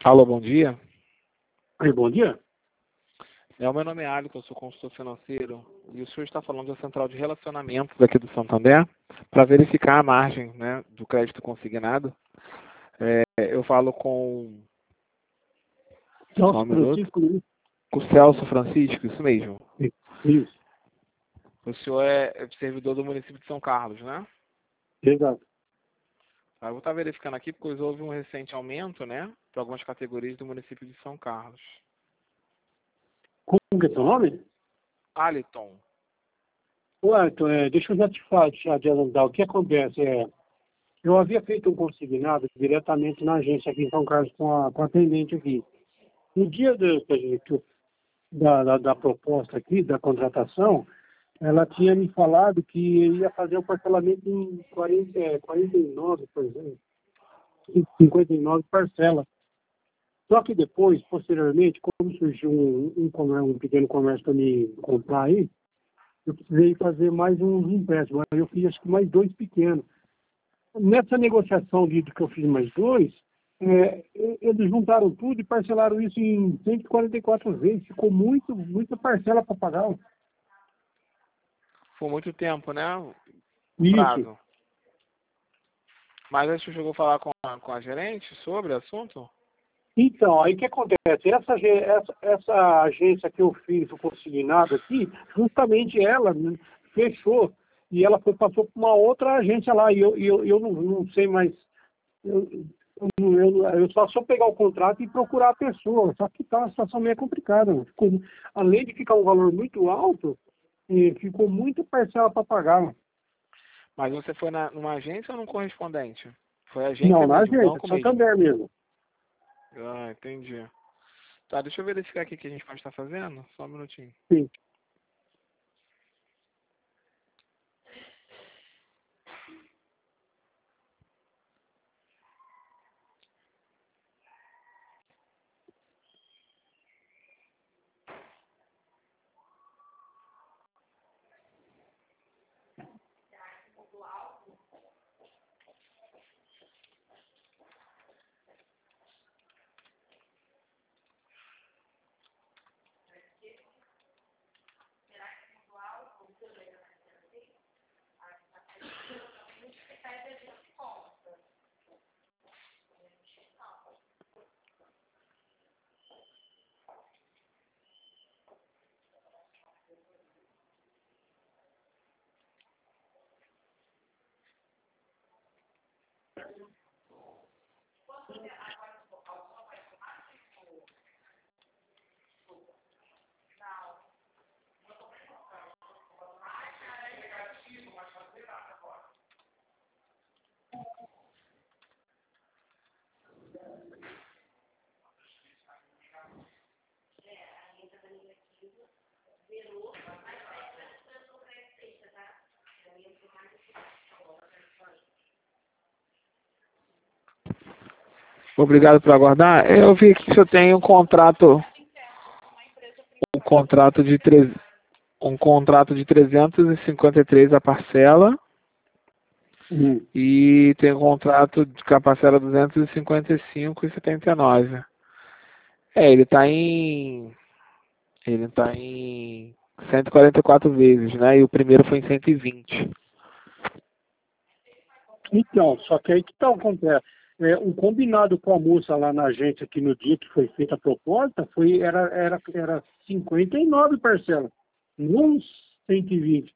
Alô, bom dia. Oi, bom dia. Meu nome é Alisson, eu sou consultor financeiro e o senhor está falando da Central de Relacionamentos aqui do Santander para verificar a margem, né, do crédito consignado. Eu falo com... Só um Celso minuto. Francisco, né? Com o Celso Francisco, isso mesmo. Isso, O senhor é servidor do município de São Carlos, né? exato. Eu vou estar verificando aqui porque houve um recente aumento, né, para algumas categorias do município de São Carlos. Como que é seu nome? Aliton. Ué, então, deixa eu já te falar, te adiantar. O que acontece eu havia feito um consignado diretamente na agência aqui em São Carlos com a atendente aqui. No dia da proposta aqui, da contratação, ela tinha me falado que ia fazer o parcelamento em 49, por exemplo, em 59 parcelas. Só que depois, posteriormente, como surgiu um pequeno comércio para me comprar aí, eu precisei fazer mais uns empréstimos. Aí eu fiz acho que mais 2 pequenos. Nessa negociação de que eu fiz mais 2, eles juntaram tudo e parcelaram isso em 144 vezes. Ficou muita parcela para pagar. Foi muito tempo, né? O Isso. prazo. Mas aí o senhor chegou a falar com a gerente sobre o assunto? Então, aí o que acontece? Essa agência que eu fiz o consignado aqui, justamente ela, né, fechou e ela passou para uma outra agência lá e eu não sei mais. Eu só se eu pegar o contrato e procurar a pessoa, só que tá uma situação meio complicada. Né? Além de ficar um valor muito alto, ficou muita parcela para pagar. Mas você foi numa agência ou num correspondente? Foi agência Não, na mesmo, agência, banco mesmo? Santander mesmo. Ah, entendi. Tá, deixa eu verificar aqui o que a gente pode estar fazendo. Só um minutinho. Sim. Obrigado por aguardar. Eu vi aqui que o senhor tem um contrato de 353 a parcela e tem um contrato que a parcela 255,79. Ele tá em 144 vezes, né? E o primeiro foi em 120. Então, só que aí que tá acontece. Um combinado com a moça lá na agência aqui no dia que foi feita a proposta era 59 parcelas, não 120.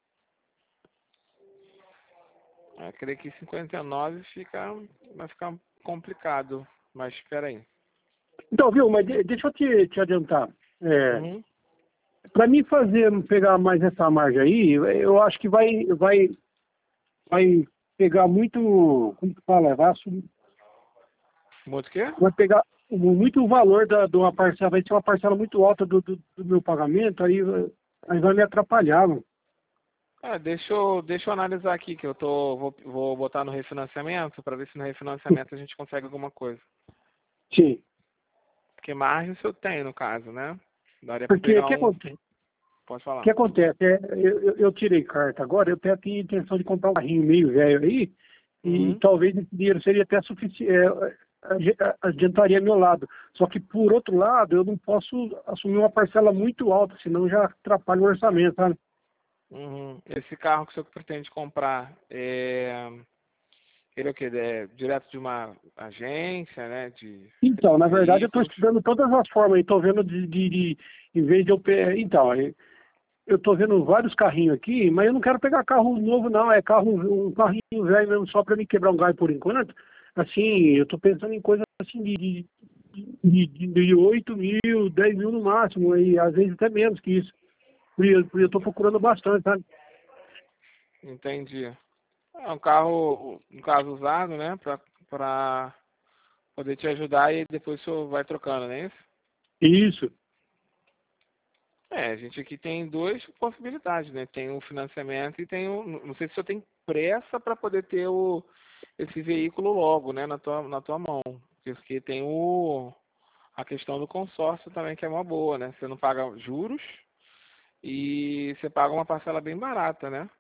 Eu creio que 59 vai ficar complicado. Mas espera aí. Então, viu, mas deixa eu te adiantar. Uhum. Para mim pegar mais essa margem aí, eu acho que vai pegar muito, como que fala, Muito o quê? vai pegar muito o valor de uma parcela, vai ser uma parcela muito alta do meu pagamento, aí vai me atrapalhar, mano. Deixa eu analisar aqui, que vou botar no refinanciamento para ver se no refinanciamento a gente consegue alguma coisa. Sim. Porque margem se eu tenho, no caso, né? Daria para Porque pegar o que acontece? Pode O falar. que acontece? Eu tirei carta agora, eu tenho aqui a intenção de comprar um carrinho meio velho aí, e Uhum. talvez esse dinheiro seria até suficiente. adiantaria meu lado. Só que, por outro lado, eu não posso assumir uma parcela muito alta, senão já atrapalha o orçamento, sabe? Uhum. Esse carro que o senhor pretende comprar, ele é o quê? É direto de uma agência, né? Então, De na verdade, eu estou veículos? estudando todas as formas, e estou vendo em vez de eu pegar. Então, eu estou vendo vários carrinhos aqui, mas eu não quero pegar carro novo, não. É um carrinho velho mesmo, só para me quebrar um galho por enquanto. Assim, eu estou pensando em coisa assim de 8 mil, 10 mil no máximo, e às vezes até menos que isso. E eu estou procurando bastante, sabe? Entendi. É um carro, um caso usado, né? Para poder te ajudar e depois o senhor vai trocando, não é isso? Isso. A gente aqui tem duas possibilidades, né? Tem o financiamento e tem o. Não sei se o senhor tem pressa para poder ter esse veículo logo, né? Na tua mão. Porque tem a questão do consórcio também, que é uma boa, né? Você não paga juros e você paga uma parcela bem barata, né?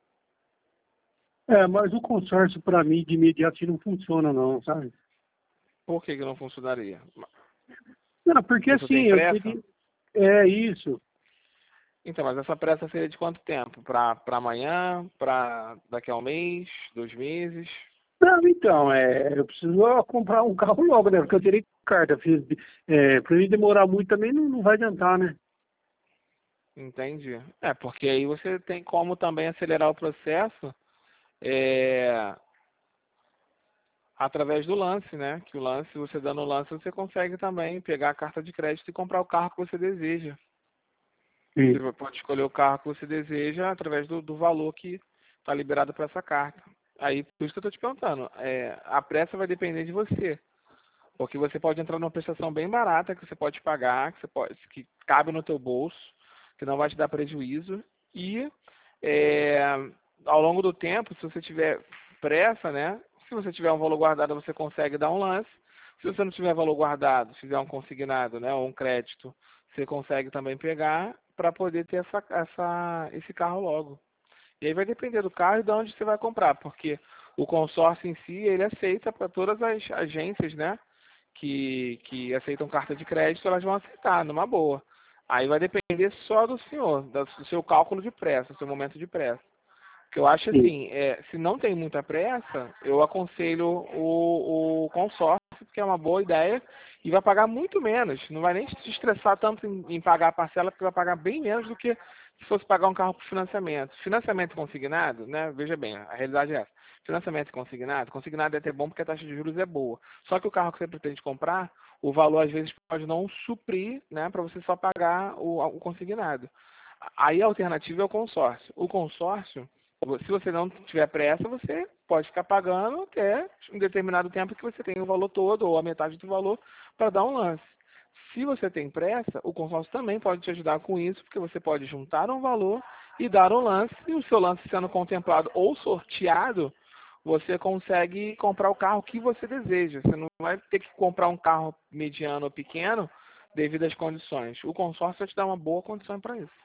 É, mas o consórcio para mim de imediato assim, não funciona não, sabe? Por que não funcionaria? Não, porque Porque você assim, tem eu pressa? teria. É isso. Então, mas essa pressa seria de quanto tempo? Para amanhã? Para daqui a um mês? 2 meses? Não, então, eu preciso comprar um carro logo, né? Porque eu terei carta. Para mim demorar muito também não vai adiantar, né? Entendi. Porque aí você tem como também acelerar o processo é, através do lance, né? Que o lance, você dando o lance, você consegue também pegar a carta de crédito e comprar o carro que você deseja. Sim. Você pode escolher o carro que você deseja através do valor que está liberado para essa carta. Aí, por isso que eu estou te perguntando, a pressa vai depender de você. Porque você pode entrar numa prestação bem barata que você pode pagar, que cabe no teu bolso, que não vai te dar prejuízo. E é, ao longo do tempo, se você tiver pressa, né? Se você tiver um valor guardado, você consegue dar um lance. Se você não tiver valor guardado, se fizer um consignado, né, ou um crédito, você consegue também pegar para poder ter esse carro logo. E aí vai depender do carro e de onde você vai comprar, porque o consórcio em si, ele aceita para todas as agências, né? Que aceitam carta de crédito, elas vão aceitar, numa boa. Aí vai depender só do senhor, do seu cálculo de pressa, do seu momento de pressa. Que eu acho Sim. assim, se não tem muita pressa, eu aconselho o consórcio, porque é uma boa ideia, e vai pagar muito menos. Não vai nem se estressar tanto em pagar a parcela, porque vai pagar bem menos do que se fosse pagar um carro por financiamento. Financiamento consignado, né? Veja bem, a realidade é essa. Financiamento consignado é até bom porque a taxa de juros é boa. Só que o carro que você pretende comprar, o valor às vezes pode não suprir, né, para você só pagar o consignado. Aí a alternativa é o consórcio. O consórcio, se você não tiver pressa, você pode ficar pagando até um determinado tempo que você tem o valor todo ou a metade do valor para dar um lance. Se você tem pressa, o consórcio também pode te ajudar com isso, porque você pode juntar um valor e dar um lance, e o seu lance sendo contemplado ou sorteado, você consegue comprar o carro que você deseja. Você não vai ter que comprar um carro mediano ou pequeno devido às condições. O consórcio vai te dar uma boa condição para isso.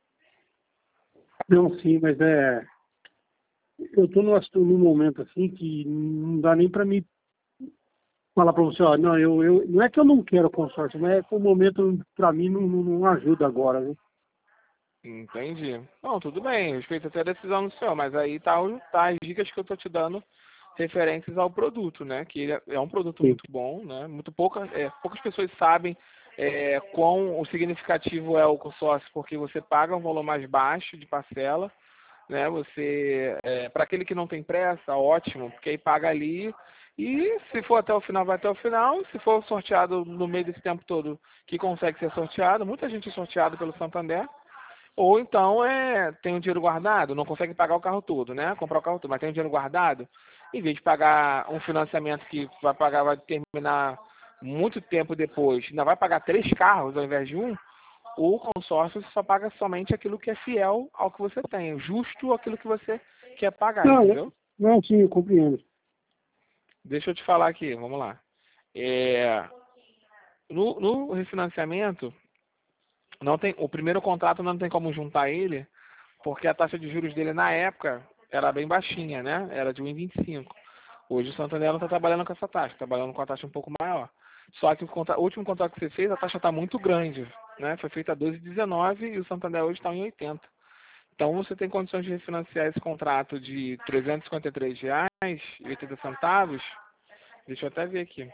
Não, sim, mas eu estou num momento assim que não dá nem para mim falar para você, ó, não, não é que eu não quero consórcio, mas é que o momento para mim não ajuda agora, né? Entendi. Não, tudo bem, respeito até a decisão do senhor, mas aí tá as dicas que eu tô te dando referentes ao produto, né? Que ele é um produto Sim. muito bom, né? Poucas pessoas sabem quão o significativo é o consórcio, porque você paga um valor mais baixo de parcela, né? Para aquele que não tem pressa, ótimo, porque aí paga ali e se for até o final, vai até o final. Se for sorteado no meio desse tempo todo, que consegue ser sorteado, muita gente é sorteado pelo Santander. Ou então tem um dinheiro guardado, não consegue pagar o carro todo, né? Comprar o carro todo, mas tem um dinheiro guardado, em vez de pagar um financiamento que vai terminar muito tempo depois, ainda vai pagar 3 carros ao invés de um, o consórcio só paga somente aquilo que é fiel ao que você tem, justo aquilo que você quer pagar, Não, entendeu? não, sim, eu compreendo. Deixa eu te falar aqui, vamos lá. É, no refinanciamento, não tem, o primeiro contrato não tem como juntar ele, porque a taxa de juros dele na época era bem baixinha, né? Era de 1,25. Hoje o Santander não está trabalhando com essa taxa, tá trabalhando com a taxa um pouco maior. Só que o último contrato que você fez, a taxa está muito grande, né? Foi feita a 12,19 e o Santander hoje está em 80. Então você tem condições de refinanciar esse contrato de R$ 353,80. Deixa eu até ver aqui.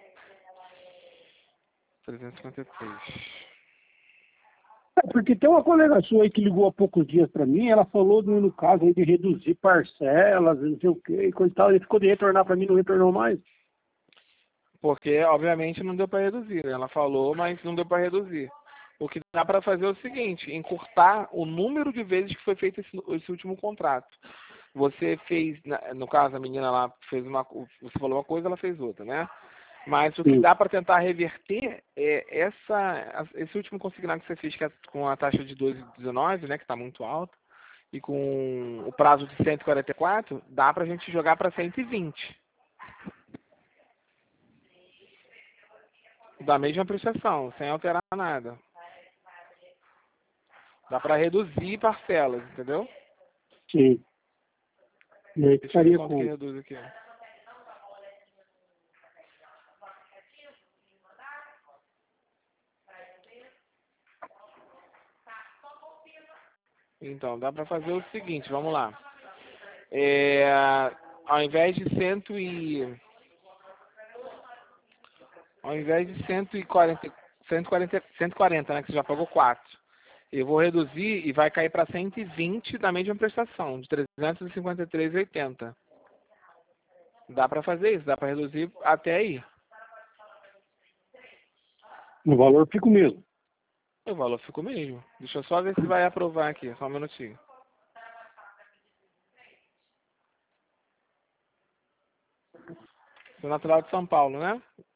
353. Porque tem uma colega sua aí que ligou há poucos dias para mim, ela falou no caso aí de reduzir parcelas, não sei o que, e coisa e tal, ele ficou de retornar para mim, não retornou mais. Porque, obviamente, não deu para reduzir, né? Ela falou, mas não deu para reduzir. O que dá para fazer é o seguinte, encurtar o número de vezes que foi feito esse último contrato. Você fez, no caso, a menina lá fez você falou uma coisa, ela fez outra, né? Mas o que Sim. dá para tentar reverter é esse último consignado que você fez, que é com a taxa de 2,19, né, que está muito alta, e com o prazo de 144, dá para a gente jogar para 120. Da mesma prestação, sem alterar nada. Dá para reduzir parcelas, entendeu? Sim. E aí Deixa eu ver ficaria quanto que com. reduz aqui. Então, dá para fazer o seguinte, vamos lá. Ao invés de ao invés de 140, né, que você já pagou 4. Eu vou reduzir e vai cair para 120 da mesma prestação, de 353,80. Dá para fazer isso, dá para reduzir até aí. O valor fica o mesmo. O valor ficou mesmo. Deixa eu só ver se vai aprovar aqui, só um minutinho. Sou natural de São Paulo, né?